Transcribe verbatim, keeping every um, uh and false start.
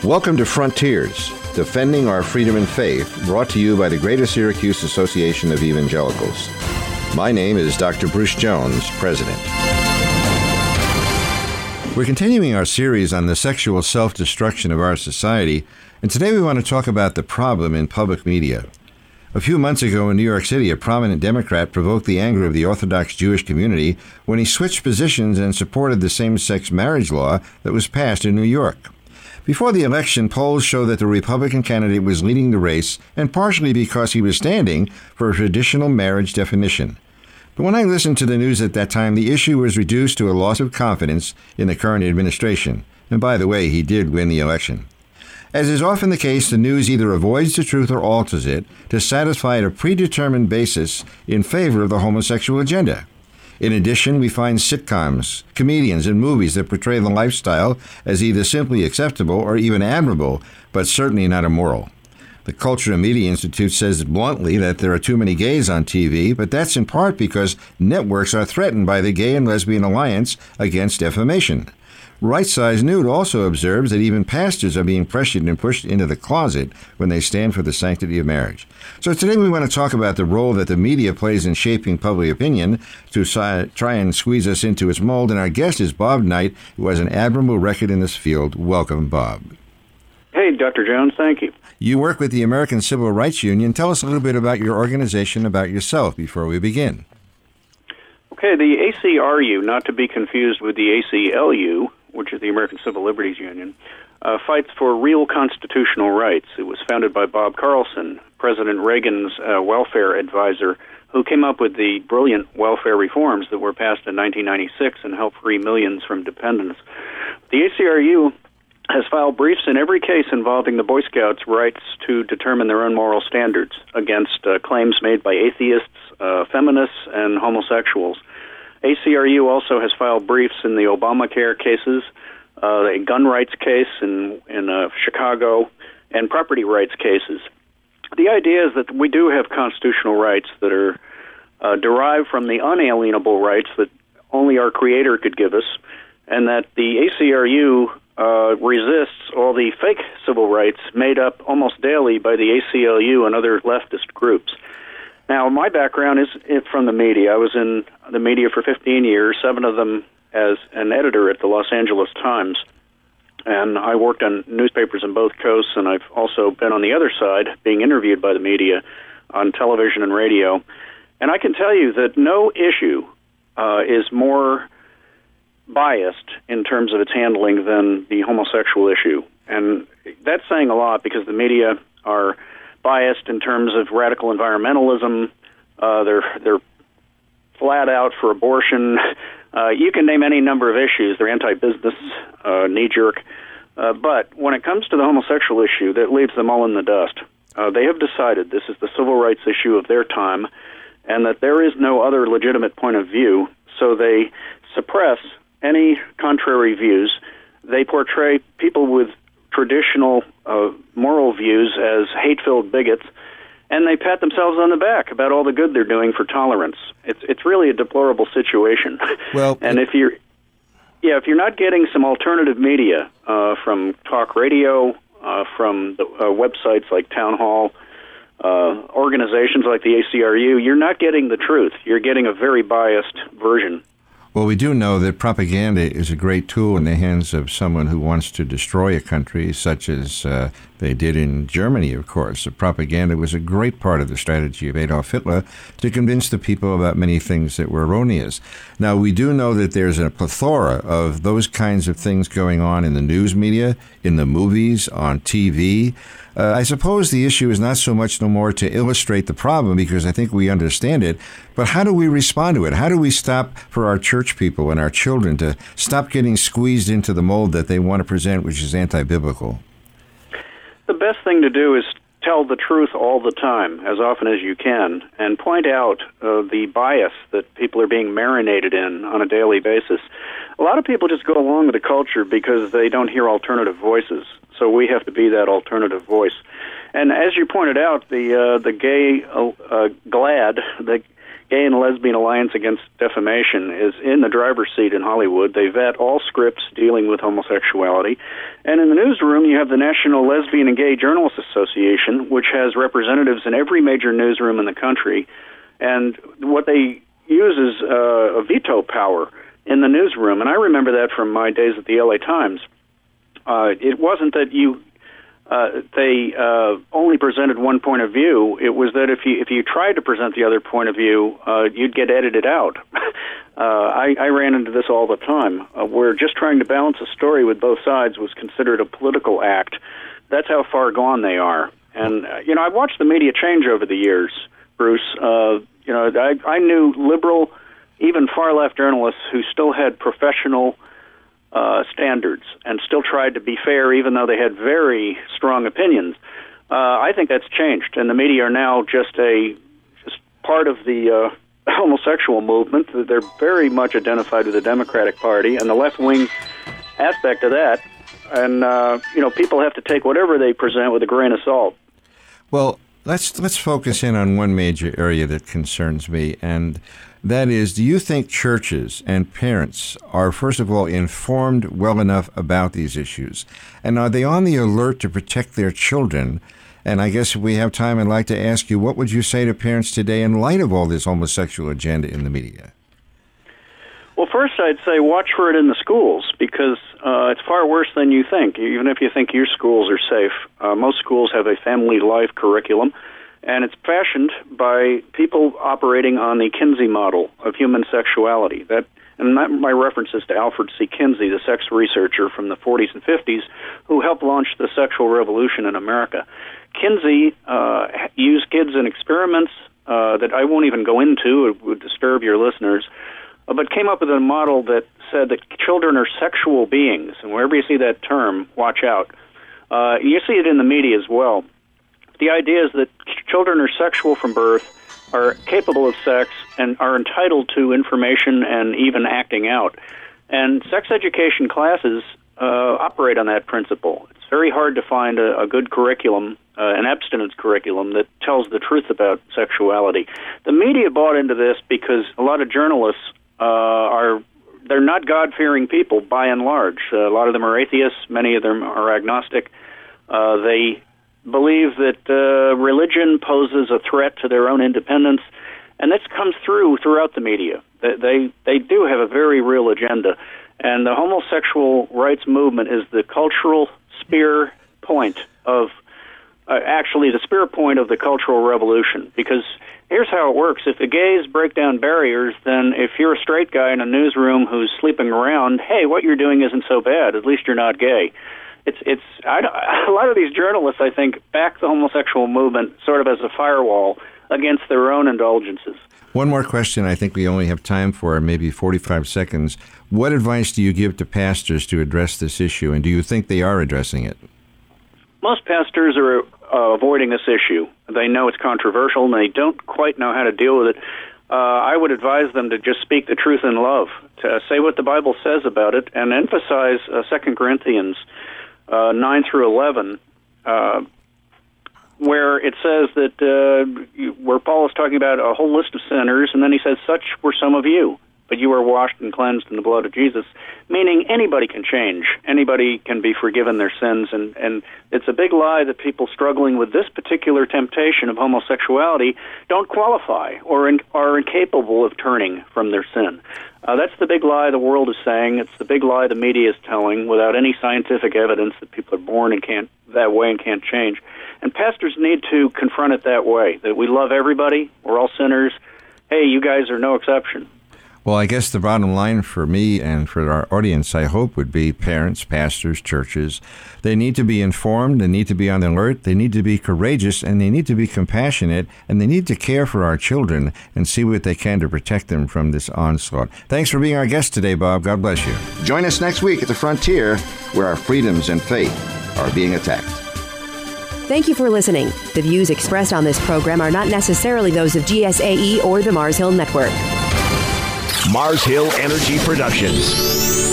Welcome to Frontiers, Defending Our Freedom and Faith, brought to you by the Greater Syracuse Association of Evangelicals. My name is Doctor Bruce Jones, President. We're continuing our series on the sexual self-destruction of our society, and today we want to talk about the problem in public media. A few months ago in New York City, a prominent Democrat provoked the anger of the Orthodox Jewish community when he switched positions and supported the same-sex marriage law that was passed in New York. Before the election, polls show that the Republican candidate was leading the race, and partially because he was standing for a traditional marriage definition. But when I listened to the news at that time, the issue was reduced to a loss of confidence in the current administration. And by the way, he did win the election. As is often the case, the news either avoids the truth or alters it to satisfy a predetermined basis in favor of the homosexual agenda. In addition, we find sitcoms, comedians, and movies that portray the lifestyle as either simply acceptable or even admirable, but certainly not immoral. The Culture and Media Institute says bluntly that there are too many gays on T V, but that's in part because networks are threatened by the Gay and Lesbian Alliance against defamation. Right Size Nude also observes that even pastors are being pressured and pushed into the closet when they stand for the sanctity of marriage. So today we want to talk about the role that the media plays in shaping public opinion to si- try and squeeze us into its mold. And our guest is Bob Knight, who has an admirable record in this field. Welcome, Bob. Hey, Doctor Jones, thank you. You work with the American Civil Rights Union. Tell us a little bit about your organization, about yourself, before we begin. Okay, the A C R U, not to be confused with the A C L U, which is the American Civil Liberties Union, uh, fights for real constitutional rights. It was founded by Bob Carlson, President Reagan's uh, welfare advisor, who came up with the brilliant welfare reforms that were passed in nineteen ninety-six and helped free millions from dependence. The A C R U has filed briefs in every case involving the Boy Scouts' rights to determine their own moral standards against uh, claims made by atheists, uh, feminists, and homosexuals. A C R U also has filed briefs in the Obamacare cases, uh, a gun rights case in, in uh, Chicago, and property rights cases. The idea is that we do have constitutional rights that are uh, derived from the unalienable rights that only our Creator could give us, and that the A C R U uh, resists all the fake civil rights made up almost daily by the A C L U and other leftist groups. Now, my background is from the media. I was in the media for fifteen years, seven of them as an editor at the Los Angeles Times. And I worked on newspapers on both coasts, and I've also been on the other side, being interviewed by the media on television and radio. And I can tell you that no issue uh, is more biased in terms of its handling than the homosexual issue. And that's saying a lot because the media are biased in terms of radical environmentalism. Uh, they're they're flat out for abortion. Uh, you can name any number of issues. They're anti-business, uh, knee-jerk. Uh, but when it comes to the homosexual issue, that leaves them all in the dust. Uh, they have decided this is the civil rights issue of their time, and that there is no other legitimate point of view. So they suppress any contrary views. They portray people with traditional uh, moral views as hate-filled bigots, and they pat themselves on the back about all the good they're doing for tolerance. It's it's really a deplorable situation. Well, and if you're yeah, if you're not getting some alternative media uh, from talk radio, uh, from the, uh, websites like Town Hall, uh, organizations like the A C R U, you're not getting the truth. You're getting a very biased version. Well, we do know that propaganda is a great tool in the hands of someone who wants to destroy a country, such as uh, they did in Germany, of course. The propaganda was a great part of the strategy of Adolf Hitler to convince the people about many things that were erroneous. Now, we do know that there's a plethora of those kinds of things going on in the news media, in the movies, on T V. Uh, I suppose the issue is not so much no more to illustrate the problem, because I think we understand it, but how do we respond to it? How do we stop for our church people and our children to stop getting squeezed into the mold that they want to present, which is anti-biblical? The best thing to do is tell the truth all the time, as often as you can, and point out uh, the bias that people are being marinated in on a daily basis. A lot of people just go along with the culture because they don't hear alternative voices. So we have to be that alternative voice. And as you pointed out, the uh, the gay uh, uh, GLAAD, the Gay and Lesbian Alliance Against Defamation is in the driver's seat in Hollywood. They vet all scripts dealing with homosexuality. And in the newsroom, you have the National Lesbian and Gay Journalists Association, which has representatives in every major newsroom in the country. And what they use is uh, a veto power in the newsroom. And I remember that from my days at the L A Times. Uh, it wasn't that you uh, they uh, only presented one point of view. It was that if you if you tried to present the other point of view, uh, you'd get edited out. uh, I, I ran into this all the time, uh, where just trying to balance a story with both sides was considered a political act. That's how far gone they are. And uh, you know, I've watched the media change over the years, Bruce. Uh, you know, I, I knew liberal, even far-left journalists who still had professional uh, standards and still tried to be fair, even though they had very strong opinions. Uh, I think that's changed, and the media are now just a just part of the uh, homosexual movement. They're very much identified with the Democratic Party and the left-wing aspect of that. And uh, you know, people have to take whatever they present with a grain of salt. Well, let's let's focus in on one major area that concerns me, and that is, do you think churches and parents are, first of all, informed well enough about these issues? And are they on the alert to protect their children? And I guess if we have time, I'd like to ask you, what would you say to parents today in light of all this homosexual agenda in the media? Well, first I'd say watch for it in the schools, because uh, it's far worse than you think. Even if you think your schools are safe, uh, most schools have a family life curriculum, and it's fashioned by people operating on the Kinsey model of human sexuality. That, and my, my reference is to Alfred C. Kinsey, the sex researcher from the forties and fifties, who helped launch the sexual revolution in America. Kinsey uh, used kids in experiments uh, that I won't even go into, it would disturb your listeners, uh, but came up with a model that said that children are sexual beings, and wherever you see that term, watch out. Uh, you see it in the media as well. The idea is that children are sexual from birth, are capable of sex, and are entitled to information and even acting out. And sex education classes uh, operate on that principle. It's very hard to find a, a good curriculum, uh, an abstinence curriculum, that tells the truth about sexuality. The media bought into this because a lot of journalists uh, are, they're not God-fearing people by and large. Uh, a lot of them are atheists. Many of them are agnostic. Uh, they believe that uh, religion poses a threat to their own independence, and this comes through throughout the media. They, they they do have a very real agenda, and the homosexual rights movement is the cultural spear point of, uh, actually the spear point of the Cultural Revolution, because here's how it works. If the gays break down barriers, then if you're a straight guy in a newsroom who's sleeping around, hey, what you're doing isn't so bad, at least you're not gay. It's it's I, a lot of these journalists, I think, back the homosexual movement sort of as a firewall against their own indulgences. One more question I think we only have time for, maybe forty-five seconds. What advice do you give to pastors to address this issue, and do you think they are addressing it? Most pastors are uh, avoiding this issue. They know it's controversial, and they don't quite know how to deal with it. Uh, I would advise them to just speak the truth in love, to say what the Bible says about it, and emphasize uh, Second Corinthians Uh, nine through eleven, uh, where it says that, uh, where Paul is talking about a whole list of sinners, and then he says, such were some of you, but you were washed and cleansed in the blood of Jesus, meaning anybody can change. Anybody can be forgiven their sins, and, and it's a big lie that people struggling with this particular temptation of homosexuality don't qualify or in, are incapable of turning from their sin. Uh, that's the big lie the world is saying. It's the big lie the media is telling without any scientific evidence that people are born and can't that way and can't change. And pastors need to confront it that way, that we love everybody, we're all sinners. Hey, you guys are no exception. Well, I guess the bottom line for me and for our audience, I hope, would be parents, pastors, churches. They need to be informed, they need to be on the alert, they need to be courageous, and they need to be compassionate, and they need to care for our children and see what they can to protect them from this onslaught. Thanks for being our guest today, Bob. God bless you. Join us next week at the frontier, where our freedoms and faith are being attacked. Thank you for listening. The views expressed on this program are not necessarily those of G S A E or the Mars Hill Network. Mars Hill Energy Productions.